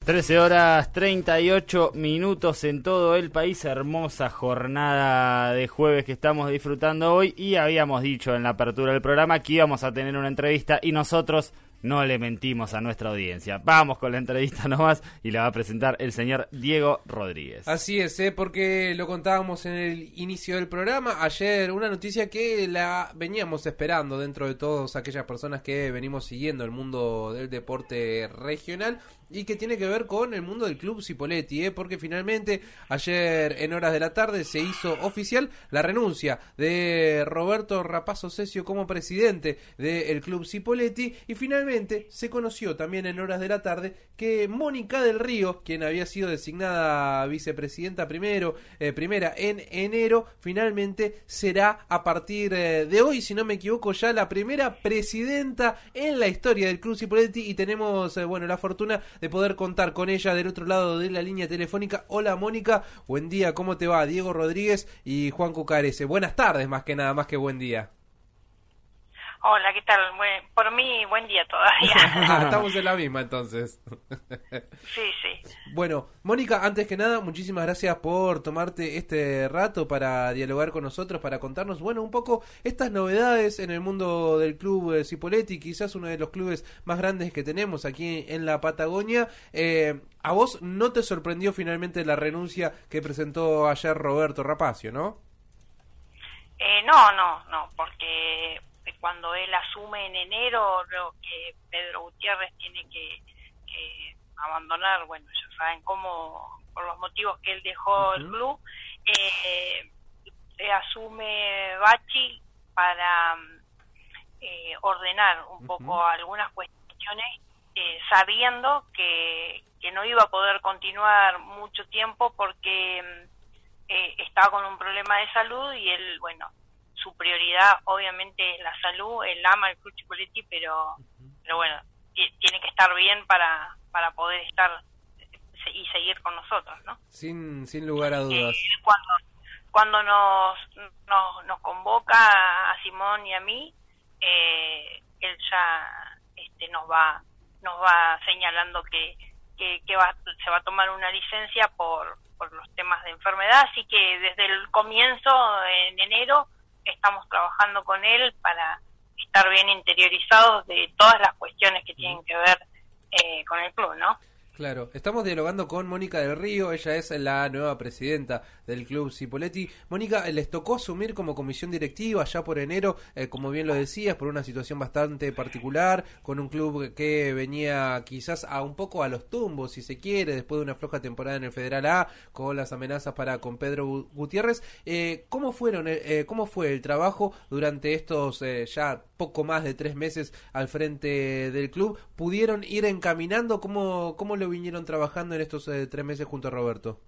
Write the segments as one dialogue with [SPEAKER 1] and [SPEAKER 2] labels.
[SPEAKER 1] 13:38 en todo el país. Hermosa jornada de jueves que estamos disfrutando hoy. Y habíamos dicho en la apertura del programa que íbamos a tener una entrevista y nosotros no le mentimos a nuestra audiencia. Vamos con la entrevista nomás y la va a presentar el señor Diego Rodríguez.
[SPEAKER 2] Así es, porque lo contábamos en el inicio del programa. Ayer una noticia que la veníamos esperando dentro de todas aquellas personas que venimos siguiendo el mundo del deporte regional y que tiene que ver con el mundo del Club Cipolletti, porque finalmente ayer en horas de la tarde se hizo oficial la renuncia de Roberto Rapazzo Ceccio como presidente del Club Cipolletti, y finalmente se conoció también en horas de la tarde que Mónica del Río, quien había sido designada vicepresidenta primera en enero, finalmente será a partir de hoy, si no me equivoco, ya la primera presidenta en la historia del Club Cipolletti, y tenemos la fortuna de poder contar con ella del otro lado de la línea telefónica. Hola Mónica, buen día, ¿cómo te va? Diego Rodríguez y Juan Cucarese. Buenas tardes, más que nada, más que buen día.
[SPEAKER 3] Hola, ¿qué tal? Por mí, buen día todavía.
[SPEAKER 2] Estamos en la misma entonces.
[SPEAKER 3] Sí.
[SPEAKER 2] Bueno, Mónica, antes que nada, muchísimas gracias por tomarte este rato para dialogar con nosotros, para contarnos, un poco estas novedades en el mundo del Club Cipolletti, quizás uno de los clubes más grandes que tenemos aquí en la Patagonia. ¿A vos no te sorprendió finalmente la renuncia que presentó ayer Roberto Rapazzo, no?
[SPEAKER 3] No, porque cuando él asume en enero, lo que Pedro Gutiérrez tiene que abandonar, ya saben cómo, por los motivos que él dejó el club, se asume Bachi para ordenar un poco algunas cuestiones, sabiendo que no iba a poder continuar mucho tiempo porque estaba con un problema de salud, y él, su prioridad obviamente es la salud. Él ama el Club Cipolletti, pero tiene que estar bien para poder estar y seguir con nosotros, ¿no?
[SPEAKER 2] Sin lugar a dudas.
[SPEAKER 3] Cuando nos convoca a Simón y a mí, él ya nos va señalando que se va a tomar una licencia por los temas de enfermedad, así que desde el comienzo, en enero, estamos trabajando con él para estar bien interiorizados de todas las cuestiones que tienen que ver con el club, ¿no?
[SPEAKER 2] Claro, estamos dialogando con Mónica del Río, ella es la nueva presidenta del Club Cipolletti. Mónica, les tocó asumir como comisión directiva ya por enero, como bien lo decías, por una situación bastante particular, con un club que venía quizás un poco a los tumbos, si se quiere, después de una floja temporada en el Federal A, con las amenazas con Pedro Gutiérrez. ¿Cómo fue el trabajo durante estos ya poco más de 3 meses al frente del club? ¿Pudieron ir encaminando? ¿Cómo lo vinieron trabajando en estos 3 meses junto a Roberto?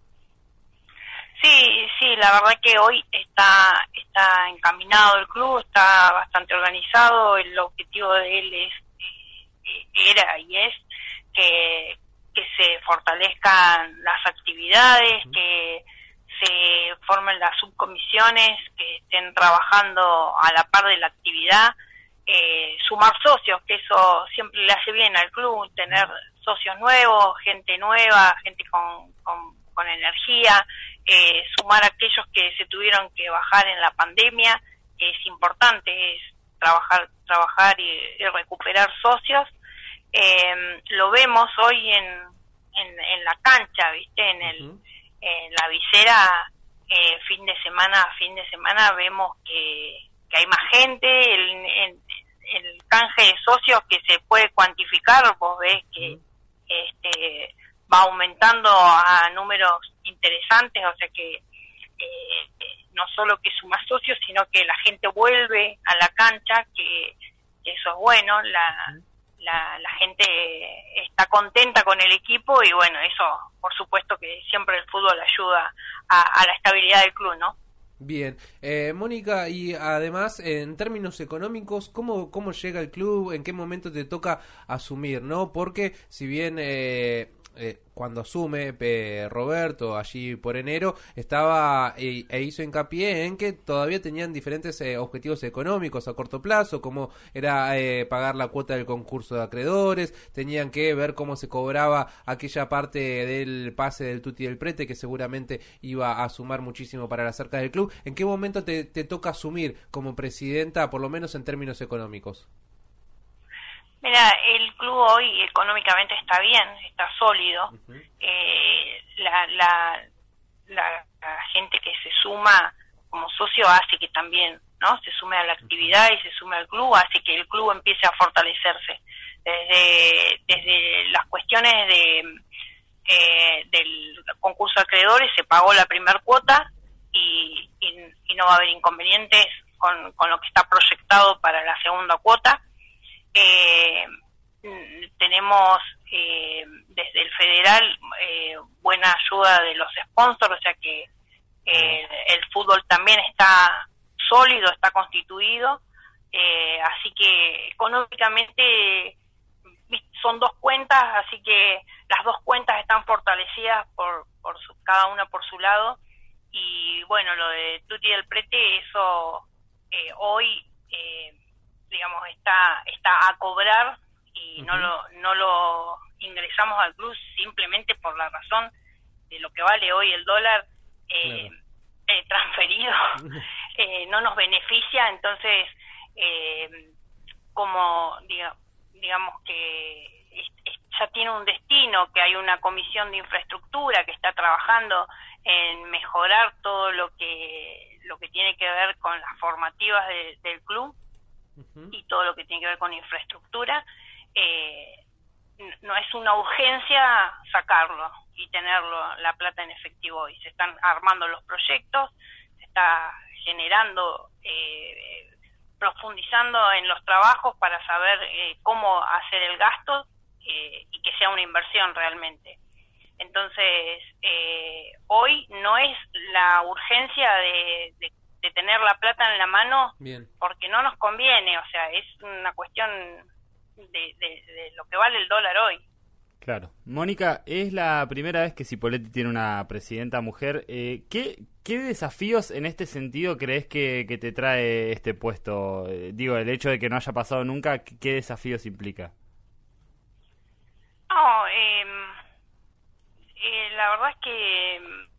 [SPEAKER 3] Sí, la verdad que hoy está encaminado el club, está bastante organizado. El objetivo de él era y es que se fortalezcan las actividades, que se formen las subcomisiones, que estén trabajando a la par de la actividad, sumar socios, que eso siempre le hace bien al club, tener socios nuevos, gente nueva, gente con energía, sumar a aquellos que se tuvieron que bajar en la pandemia, que es importante, es trabajar y recuperar socios. Lo vemos hoy en la cancha, ¿viste? En la visera, fin de semana vemos que hay más gente, el canje de socios que se puede cuantificar, vos ves que va aumentando a números interesantes, o sea que no solo que suma socios, sino que la gente vuelve a la cancha, que eso es bueno, la gente está contenta con el equipo, y eso por supuesto que siempre el fútbol ayuda a la estabilidad del club, ¿no?
[SPEAKER 2] Bien, Mónica, y además en términos económicos, ¿cómo llega el club? ¿En qué momento te toca asumir, no? Porque si bien cuando asume Roberto allí por enero, estaba e hizo hincapié en que todavía tenían diferentes objetivos económicos a corto plazo, como era pagar la cuota del concurso de acreedores, tenían que ver cómo se cobraba aquella parte del pase del Tutti del Prete, que seguramente iba a sumar muchísimo para las arcas del club. ¿En qué momento te toca asumir como presidenta, por lo menos en términos económicos?
[SPEAKER 3] Mira, el club hoy económicamente está bien, está sólido. Uh-huh. La gente que se suma como socio hace que también, ¿no?, se sume a la actividad y se sume al club, hace que el club empiece a fortalecerse. Desde las cuestiones del concurso de acreedores se pagó la primera cuota y no va a haber inconvenientes con lo que está proyectado para la segunda cuota. Tenemos desde el federal buena ayuda de los sponsors, o sea que el fútbol también está sólido, está constituido, así que económicamente son dos cuentas, así que las dos cuentas están fortalecidas cada una por su lado. Y bueno, lo de Tutti del Prete, eso hoy digamos está a cobrar y uh-huh. no lo ingresamos al club simplemente por la razón de lo que vale hoy el dólar claro. Transferido. No nos beneficia, entonces como digamos que ya tiene un destino, que hay una comisión de infraestructura que está trabajando en mejorar todo lo que tiene que ver con las formativas del club uh-huh. y todo lo que tiene que ver con infraestructura. No es una urgencia sacarlo y tenerlo, la plata en efectivo hoy. Se están armando los proyectos, se está generando, profundizando en los trabajos para saber cómo hacer el gasto y que sea una inversión realmente. Entonces, hoy no es la urgencia de tener la plata en la mano. Bien. Porque no nos conviene, o sea, es una cuestión de lo que vale el dólar hoy.
[SPEAKER 1] Claro. Mónica, es la primera vez que Cipolletti tiene una presidenta mujer. ¿Qué desafíos en este sentido crees que te trae este puesto? Digo, el hecho de que no haya pasado nunca, ¿qué desafíos implica?
[SPEAKER 3] No, la verdad es que,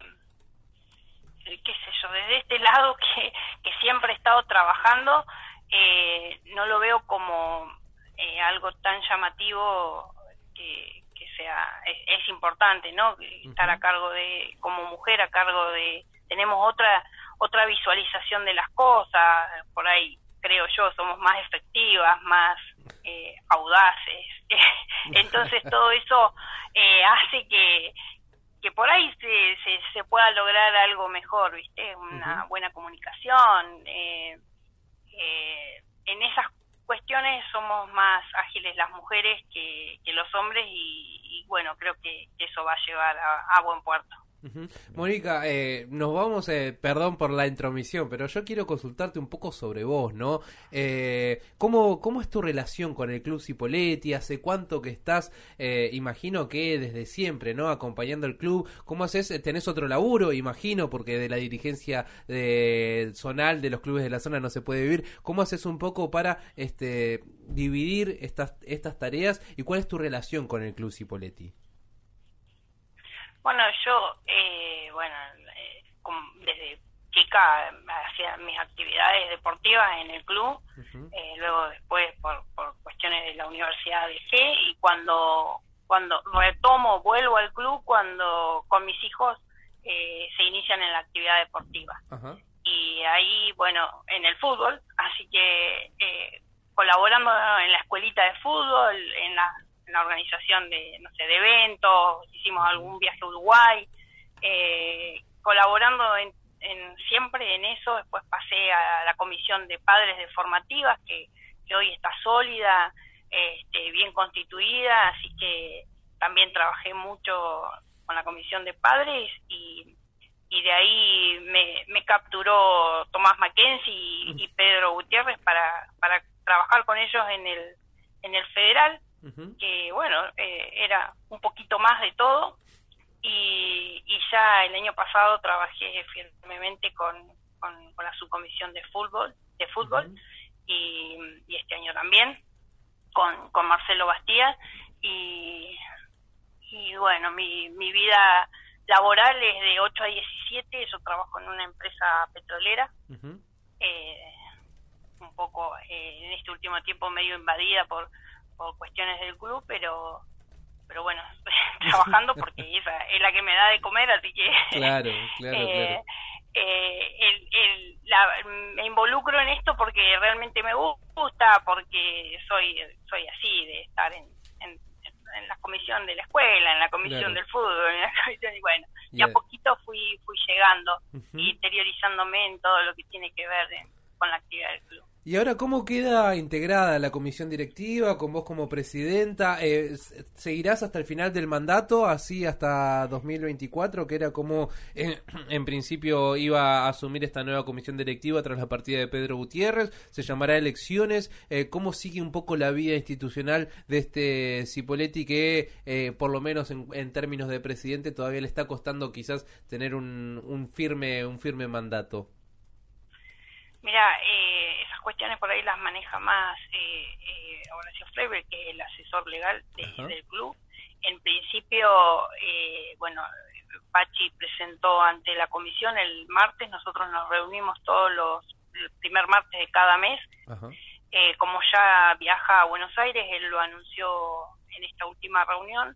[SPEAKER 3] qué sé yo, desde este lado que siempre he estado trabajando, no lo veo como algo tan llamativo que sea, es importante, ¿no? Estar a cargo como mujer, a cargo tenemos otra visualización de las cosas, por ahí creo yo, somos más efectivas, más audaces, entonces todo eso hace que por ahí se pueda lograr algo mejor, ¿viste? Una buena comunicación, en esas cuestiones somos más ágiles las mujeres que los hombres y bueno, creo que eso va a llevar a buen puerto.
[SPEAKER 2] Uh-huh. Mónica, nos vamos, perdón por la intromisión, pero yo quiero consultarte un poco sobre vos, ¿no? ¿Cómo es tu relación con el Club Cipolletti? ¿Hace cuánto que estás? Imagino que desde siempre, ¿no? Acompañando el club. ¿Cómo haces? ¿Tenés otro laburo? Imagino, porque de la dirigencia zonal de los clubes de la zona no se puede vivir. ¿Cómo haces un poco para dividir estas tareas? ¿Y cuál es tu relación con el Club Cipolletti?
[SPEAKER 3] Bueno, yo, desde chica hacía mis actividades deportivas en el club, uh-huh. Luego después por cuestiones de la universidad dejé, y cuando vuelvo al club cuando con mis hijos se inician en la actividad deportiva. Uh-huh. Y ahí, bueno, en el fútbol, así que colaborando en la escuelita de fútbol, en la organización de eventos, hicimos algún viaje a Uruguay, colaborando siempre en eso. Después pasé a la comisión de padres de formativas, que hoy está sólida, bien constituida, así que también trabajé mucho con la comisión de padres y de ahí me capturó Tomás Mackenzie y Pedro Gutiérrez para trabajar con ellos en el federal. Uh-huh. Que bueno, era un poquito más de todo, y ya el año pasado trabajé firmemente con la subcomisión de fútbol y este año también con Marcelo Bastía y bueno, mi vida laboral es de 8 a 17, yo trabajo en una empresa petrolera, un poco en este último tiempo medio invadida por cuestiones del club, pero bueno, trabajando porque esa es la que me da de comer, así que
[SPEAKER 2] claro.
[SPEAKER 3] Me involucro en esto porque realmente me gusta, porque soy así, de estar en la comisión de la escuela, en la comisión del fútbol, en la comisión, y bueno, y a poquito fui llegando y interiorizándome en todo lo que tiene que ver con la actividad del club.
[SPEAKER 2] Y ahora, ¿cómo queda integrada la comisión directiva con vos como presidenta? ¿Seguirás hasta el final del mandato, así hasta 2024, que era como en principio iba a asumir esta nueva comisión directiva tras la partida de Pedro Gutiérrez? ¿Se llamará elecciones? ¿Cómo sigue un poco la vida institucional de este Cipolletti que, por lo menos en términos de presidente, todavía le está costando quizás tener un firme mandato?
[SPEAKER 3] Mira, esas cuestiones por ahí las maneja más Horacio Fleber, que es el asesor legal del club. En principio, bueno, Pachi presentó ante la comisión el martes, nosotros nos reunimos el primer martes de cada mes. Como ya viaja a Buenos Aires, él lo anunció en esta última reunión.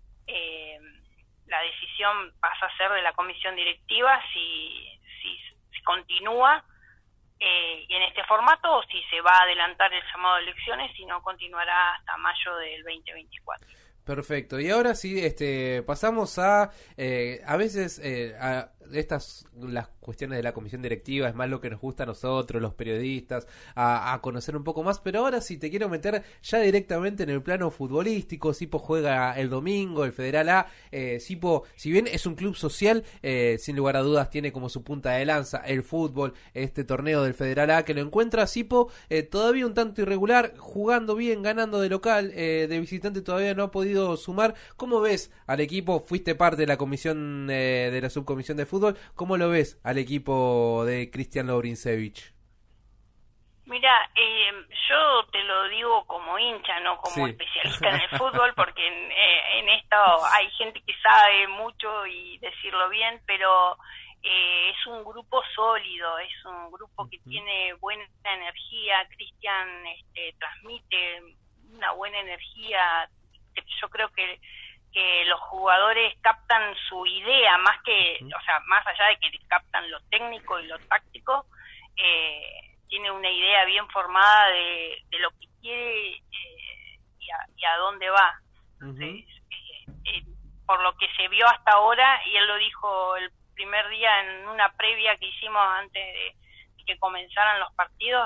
[SPEAKER 3] La decisión pasa a ser de la comisión directiva si continúa y en este formato, o si se va a adelantar el llamado de elecciones, si no continuará hasta mayo del 2024.
[SPEAKER 2] Perfecto. Y ahora sí, pasamos a veces a las cuestiones de la comisión directiva es más lo que nos gusta a nosotros, los periodistas, a conocer un poco más, pero ahora sí te quiero meter ya directamente en el plano futbolístico. Cipo juega el domingo, el Federal A. Cipo, si bien es un club social, sin lugar a dudas tiene como su punta de lanza el fútbol, este torneo del Federal A, que lo encuentra Cipo todavía un tanto irregular, jugando bien, ganando de local, de visitante todavía no ha podido sumar. ¿Cómo ves al equipo? Fuiste parte de la comisión, de la subcomisión de fútbol. ¿Cómo lo ves al equipo de Cristian Lovrincevich?
[SPEAKER 3] Mira, yo te lo digo como hincha, no como especialista en el fútbol, porque en esto hay gente que sabe mucho y decirlo bien, pero es un grupo sólido, es un grupo que tiene buena energía. Cristian transmite una buena energía. Yo creo que los jugadores captan su idea, más que, o sea, más allá de que captan lo técnico y lo táctico, tiene una idea bien formada de lo que quiere y a dónde va. Entonces, por lo que se vio hasta ahora, y él lo dijo el primer día en una previa que hicimos antes de que comenzaran los partidos,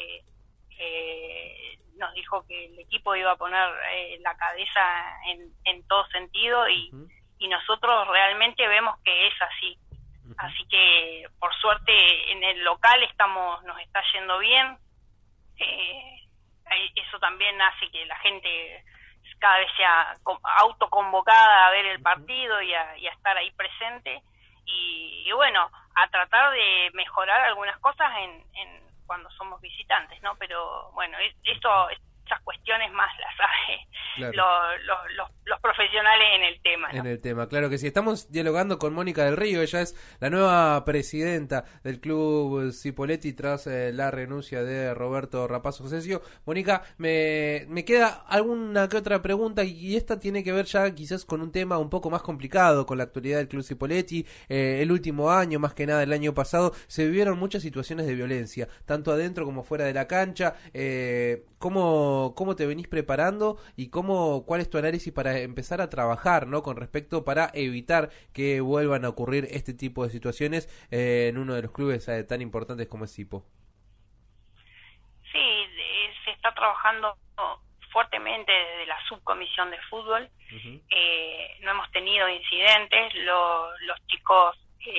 [SPEAKER 3] nos dijo que el equipo iba a poner la cabeza en todo sentido y nosotros realmente vemos que es así. Así que por suerte en el local nos está yendo bien. Eso también hace que la gente cada vez sea autoconvocada a ver el partido y a estar ahí presente y bueno, a tratar de mejorar algunas cosas en cuando somos visitantes, ¿no? Pero bueno, esas cuestiones más las sabe los profesionales en el tema, ¿no?
[SPEAKER 2] En el tema, claro que sí. Estamos dialogando con Mónica del Río, ella es la nueva presidenta del club Cipolletti tras la renuncia de Roberto Rapazo Cesio. Mónica, me queda alguna que otra pregunta y esta tiene que ver ya quizás con un tema un poco más complicado, con la actualidad del club Cipolletti. El último año, más que nada el año pasado, se vivieron muchas situaciones de violencia, tanto adentro como fuera de la cancha. ¿Cómo te venís preparando y cuál es tu análisis para empezar a trabajar, ¿no?, con respecto para evitar que vuelvan a ocurrir este tipo de situaciones en uno de los clubes tan importantes como es Cipo?
[SPEAKER 3] Sí, se está trabajando fuertemente desde la subcomisión de fútbol. No hemos tenido incidentes, los chicos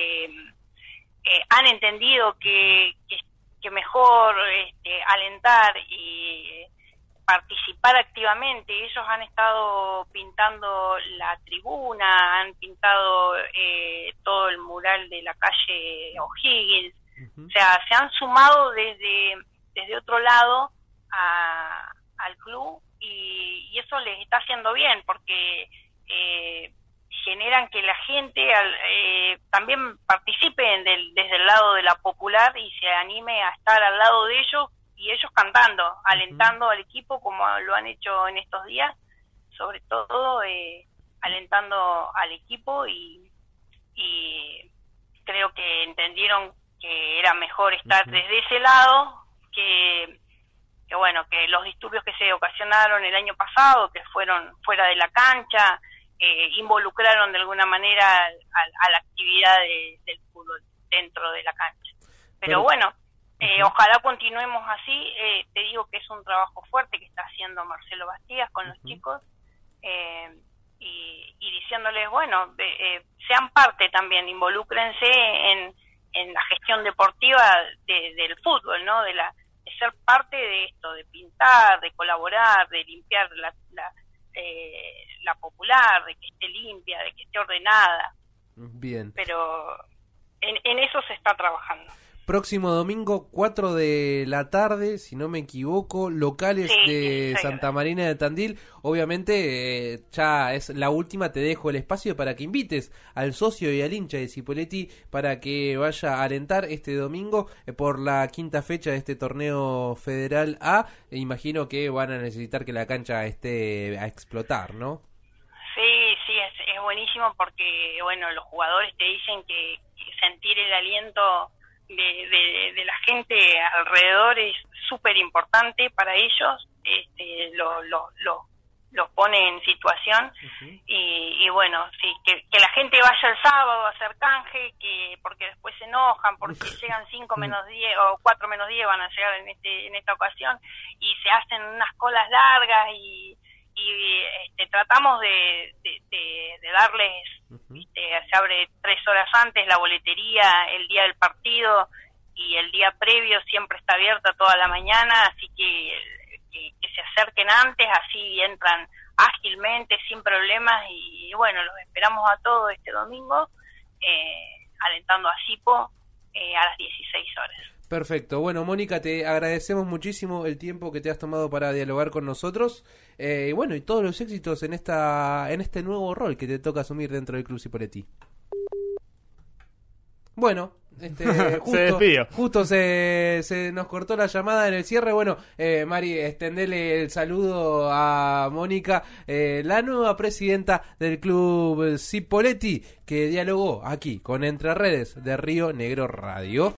[SPEAKER 3] han entendido que mejor alentar y participar activamente. Ellos han estado pintando la tribuna, han pintado todo el mural de la calle O'Higgins. O sea, se han sumado desde otro lado al club, y eso les está haciendo bien, porque generan que la gente también participe desde el lado de la popular y se anime a estar al lado de ellos, y ellos cantando, alentando al equipo como lo han hecho en estos días, sobre todo alentando al equipo, y creo que entendieron que era mejor estar desde ese lado, que bueno, que los disturbios que se ocasionaron el año pasado, que fueron fuera de la cancha, involucraron de alguna manera a la actividad del fútbol dentro de la cancha. Pero bueno, ojalá continuemos así. Te digo que es un trabajo fuerte que está haciendo Marcelo Bastías con los chicos, y diciéndoles, bueno, sean parte también, involúcrense en la gestión deportiva del fútbol, ¿no? De ser parte de esto, de pintar, de colaborar, de limpiar la popular, de que esté limpia, de que esté ordenada.
[SPEAKER 2] Bien.
[SPEAKER 3] Pero en eso se está trabajando.
[SPEAKER 2] Próximo domingo, 4 de la tarde, si no me equivoco, locales de Santa Marina de Tandil. Obviamente, ya es la última, te dejo el espacio para que invites al socio y al hincha de Cipolletti para que vaya a alentar este domingo por la quinta fecha de este torneo Federal A. Imagino que van a necesitar que la cancha esté a explotar, ¿no?
[SPEAKER 3] Sí, es buenísimo, porque, bueno, los jugadores te dicen que sentir el aliento de la gente alrededor es súper importante para ellos. Los pone en situación. Y bueno, sí, que la gente vaya el sábado a hacer canje, porque después se enojan, porque llegan 5 menos 10 o 4 menos 10 van a llegar en esta ocasión, y se hacen unas colas largas, y tratamos de darles, se abre 3 horas antes la boletería el día del partido, y el día previo siempre está abierta toda la mañana, así que se acerquen antes, así entran ágilmente, sin problemas, y bueno, los esperamos a todos este domingo, alentando a Cipo a las 16 horas.
[SPEAKER 2] Perfecto. Bueno, Mónica, te agradecemos muchísimo el tiempo que te has tomado para dialogar con nosotros. Y bueno, y todos los éxitos en este nuevo rol que te toca asumir dentro del Club Cipolletti. Bueno, justo se nos cortó la llamada en el cierre. Bueno, Mari, extendele el saludo a Mónica, la nueva presidenta del Club Cipolletti, que dialogó aquí con Entre Redes de Río Negro Radio.